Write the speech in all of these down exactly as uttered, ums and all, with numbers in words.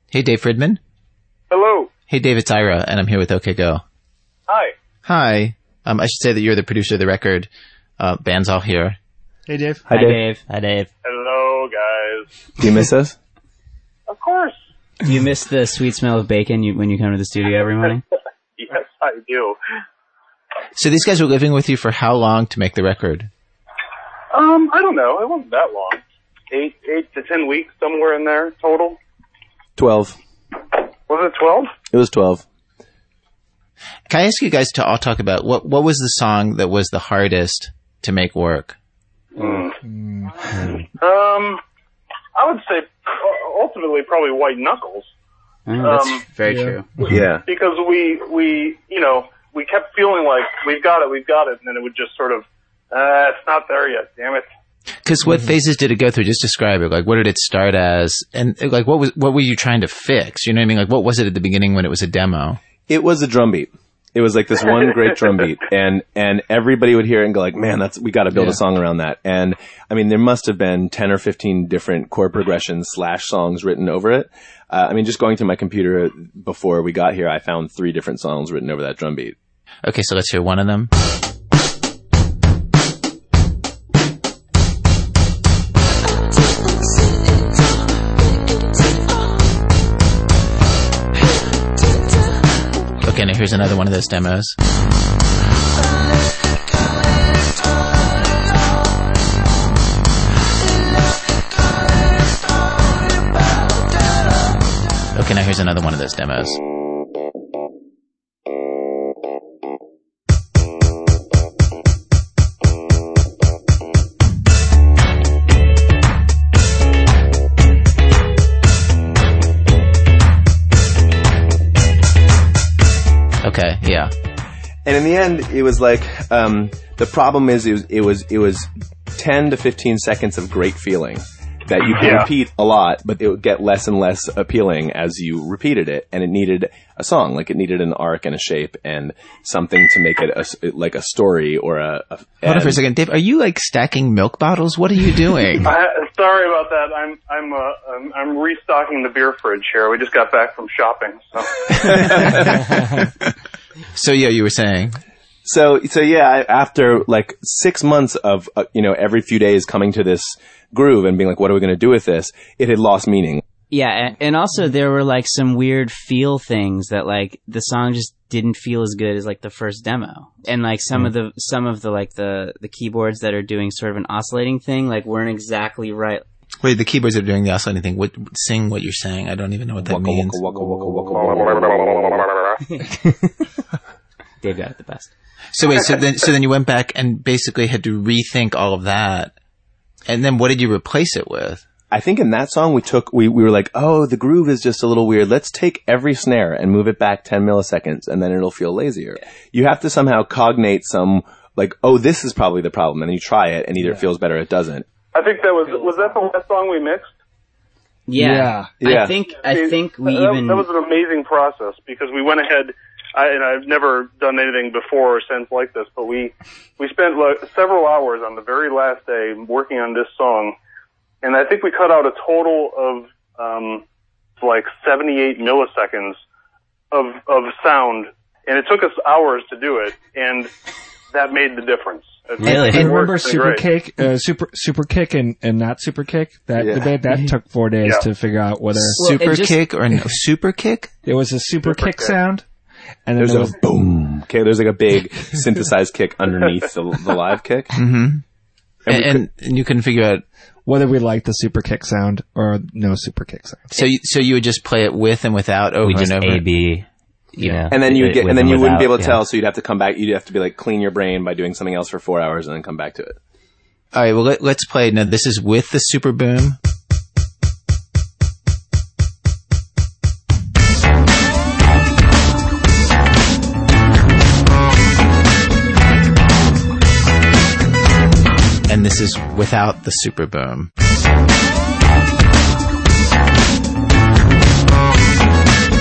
Hey, Dave Fridman. Hello. Hey, Dave, it's Ira, and I'm here with OK Go. Hi. Hi. Um, I should say that you're the producer of the record. Uh, band's all here. Hey, Dave. Hi, Dave. Hi, Dave. Hello, guys. Do you miss us? Of course. Do you miss the sweet smell of bacon you, when you come to the studio every morning? Yes, I do. So these guys were living with you for how long to make the record? Um, I don't know. It wasn't that long. Eight, eight to ten weeks, somewhere in there total. Twelve. Was it twelve? It was twelve. Can I ask you guys to all talk about what what was the song that was the hardest to make work? Mm. Mm. Um, I would say ultimately probably White Knuckles. Mm, that's um, very yeah. true. Yeah. Because we, we, you know, we kept feeling like we've got it, we've got it, and then it would just sort of, uh, it's not there yet, damn it. Because what phases did it go through? Just describe it. Like, what did it start as? And like, what was what were you trying to fix? You know what I mean? Like, what was it at the beginning when it was a demo? It was a drum beat. It was like this one great drum beat, and and everybody would hear it and go like, "Man, that's we got to build Yeah. a song around that." And I mean, there must have been ten or fifteen different chord progressions slash songs written over it. Uh, I mean, just going through my computer before we got here, I found three different songs written over that drum beat. Okay, so let's hear one of them. Okay, now here's another one of those demos. Okay, now here's another one of those demos. Okay, yeah. And in the end, it was like um, the problem is it was, it was it was ten to fifteen seconds of great feeling that you could Yeah. repeat a lot, but it would get less and less appealing as you repeated it. And it needed a song, like it needed an arc and a shape and something to make it a, like a story or a. a Hold on for a second, Dave. Are you like stacking milk bottles? What are you doing? I, sorry about that. I'm I'm uh, I'm, I'm restocking the beer fridge here. We just got back from shopping. So. So yeah, you were saying. So, so yeah, I- after like six months of, uh, you know, every few days coming to this groove and being like, what are we going to do with this? It had lost meaning. Yeah, and, and also there were like some weird feel things that like the song just didn't feel as good as like the first demo. And like some mm. of the, some of the like the, the keyboards that are doing sort of an oscillating thing like weren't exactly right. Wait, the keyboards are doing the oscillating thing. What, sing what you're saying. I don't even know what that Waka, means. waka, waka, waka, waka, waka. Dave got it the best. So wait, so then, so then you went back and basically had to rethink all of that. And then what did you replace it with? I think in that song we took, we, we were like, oh, the groove is just a little weird. Let's take every snare and move it back ten milliseconds and then it'll feel lazier. Yeah. You have to somehow cognate some, like, oh, this is probably the problem. And then you try it and either yeah. it feels better or it doesn't. I think that was, was that the last song we mixed? Yeah. yeah. I think, I think we that, even... That was an amazing process because we went ahead, I, and I've never done anything before or since like this, but we, we spent like, several hours on the very last day working on this song, and I think we cut out a total of, um, like seventy-eight milliseconds of, of sound, and it took us hours to do it, and that made the difference. Really? Do you remember Super great. Kick, uh, Super Super Kick, and, and not Super Kick? That Yeah. debate that took four days Yeah. to figure out whether Well, Super it just- kick or no, super kick? it was a Super, Super Kick, Kick. sound, and then There's there a was boom. Okay, there's like a big synthesized kick underneath the, the live kick. Mm-hmm. And, we And, and, and you couldn't figure out. whether we liked the Super Kick sound or no Super Kick sound. So you, so you would just play it with and without over We just and over. A B, you know. And then you would get, with and then you and wouldn't be able to without, tell, so you'd have to come back. You'd have to be like clean your brain by doing something else for four hours and then come back to it. All right. Well, let, let's play. Now, this is with the super boom. And this is without the super boom.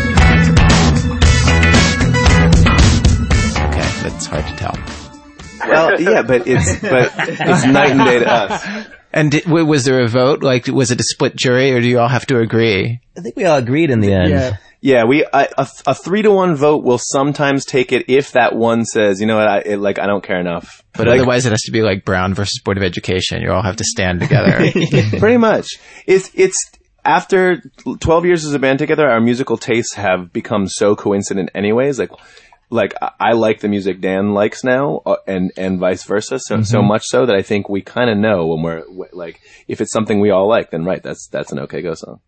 Okay, that's hard to tell. Well, Well, yeah, but it's but it's night and day to us. And did, w- was there a vote? Like, was it a split jury, or do you all have to agree? I think we all agreed in the end. Yeah. Yeah, we I, a, a three to one vote will sometimes take it if that one says, you know what, I it, like I don't care enough. But like, otherwise, it has to be like Brown versus Board of Education. You all have to stand together. pretty much. It's it's after twelve years as a band together, our musical tastes have become so coincident, anyways. Like. Like, I like the music Dan likes now, uh, and, and vice versa, so, mm-hmm. so much so that I think we kind of know when we're, like, if it's something we all like, then right, that's, that's an OK Go song.